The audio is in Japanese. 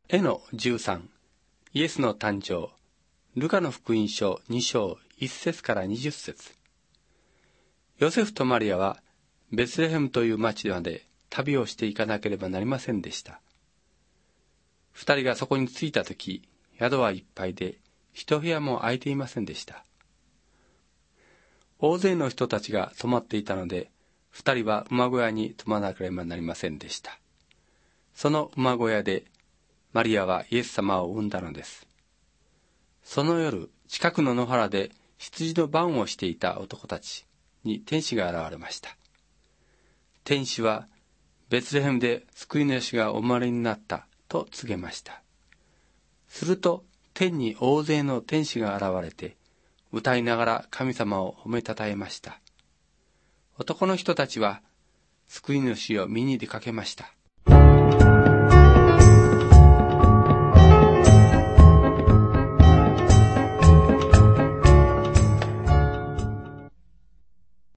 絵の13、イエスの誕生、ルカの福音書2章1節から20節。ヨセフとマリアはベツレヘムという町まで旅をしていかなければなりませんでした。二人がそこに着いたとき、宿はいっぱいで、一部屋も空いていませんでした。大勢の人たちが泊まっていたので、二人は馬小屋に泊まらなければなりませんでした。その馬小屋で、マリアはイエス様を産んだのです。その夜、近くの野原で羊の番をしていた男たちに天使が現れました。天使は、ベツレヘムで救い主がお生まれになったと告げました。すると、天に大勢の天使が現れて、歌いながら神様を褒めたたえました。男の人たちは、救い主を見に出かけました。